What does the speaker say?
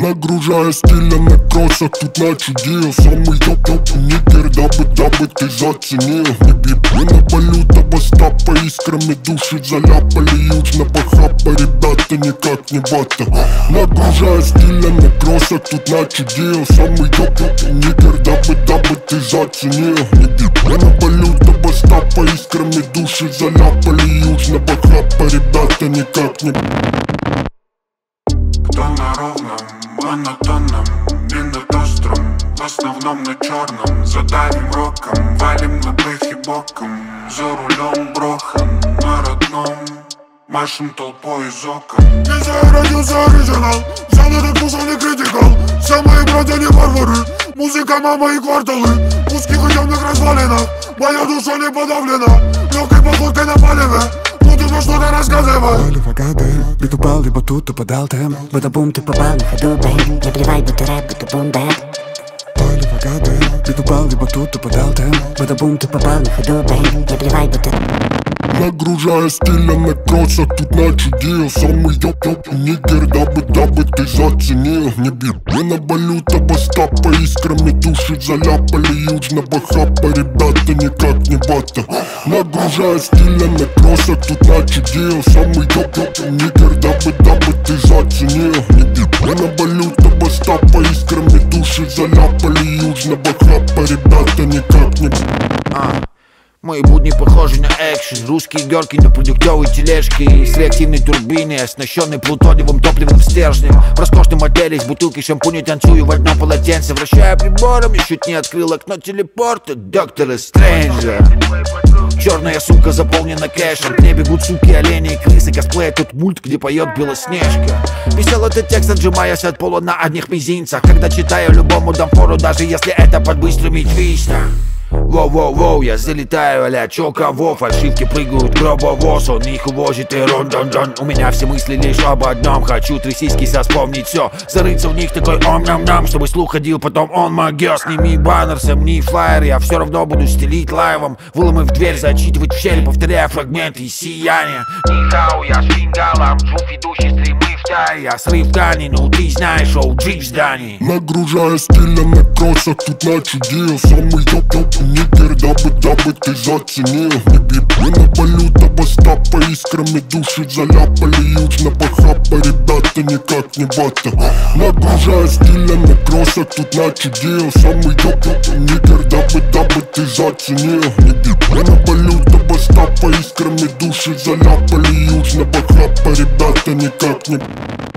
Нагружая стиля на кроссах, тут начудил. Самый топ нигер, дабы ты заценил. Не биб, мы на валюта Остапа, искрами души заляпали. Южно похапа, ребята никак не вата. Нагружая стиля на кроссах, тут начудил. Самый топ нигер, дабы ты заценил. Не биб, мы на валюта Остапа, искрами души заляпали. Южно похапа, ребята никак не. Кто на ровном, монотонном, минут-остром, в основном на черном. Задавим роком, валим на бэхе боком. За рулем брохан, на родном, машем толпой из окон. Я родился оригинал, взял этот мусор не критикал. Все мои братья не варвары, музыка мама и кварталы. В узких и темных развалинах, моя душа не подавлена. Легкой походкой на палеве, будем что-то рассказывать. Либо гады, бит упал, либо тут упадал темп. Бада-бум, ты попал на ходу, бэйб. Не плевай, будто рэп, будто бум-бэп. Либо гады, бит упал, либо тут упадал темп. Бада-бум, ты попал на ходу, бэйб. Не плевай, будто. Нагружая стиля на кроссах, тут начудил. Самый топ нигер, дабы ты заценил. Не бил, мы на валюта Остапа, искрами души заляпали. Южно похапа, ребята никак не вата. Нагружая стиля на кроссах, тут начудил. Самый топ нигер, дабы ты заценил. Не бил, мы на валюта Остапа, искрами души заляпали. Южно похапа, ребята никак не. Мои будни похожи на экшен. Русские герки на продуктовой тележке с реактивной турбиной, оснащенной плутониевым топливным стержнем. В роскошном отеле с бутылкой шампуня танцую в одном полотенце. Вращая прибором, я чуть не открыл окно телепорта доктора Стрэнджа. Черная сумка заполнена кэшем. К ней бегут суки, олени и крысы. Косплея тот мульт, где поет Белоснежка. Писал этот текст, отжимаясь от пола на одних мизинцах. Когда читаю, любому дам фору, даже если это под быстрыми твистами. Воу-воу-воу, я залетаю а-ля чё кого. Фальшивки прыгают гробовоз, он их увозит и рон-дон-дон. У меня все мысли лишь об одном. Хочу трясиски вспомнить все, зарыться в них такой ом-нам-нам, чтобы слух ходил потом он могёр. Сними баннер, сомни флайер, я все равно буду стелить лайвом. Выломав дверь, зачитывать в щели, повторяя фрагменты из сияния. Нихау, я с фингалом, джуф, ведущий стримы в тае. Я срыв ткани, ну ты знаешь, OG в здании. Нагружая стиля на кроссах, тут начудил. Самый топ нигер, дабы ты заценил. Не биб, мы на валюта Остапа, искрами души заляпали. Южно похапа, ребята никак не вата. Нагружая стиля на кроссах, тут начудил. Самый топ нигер, дабы ты заценил. Не биб, мы на валюта Остапа, искрами души заляпали. Южно похапа, ребята никак не.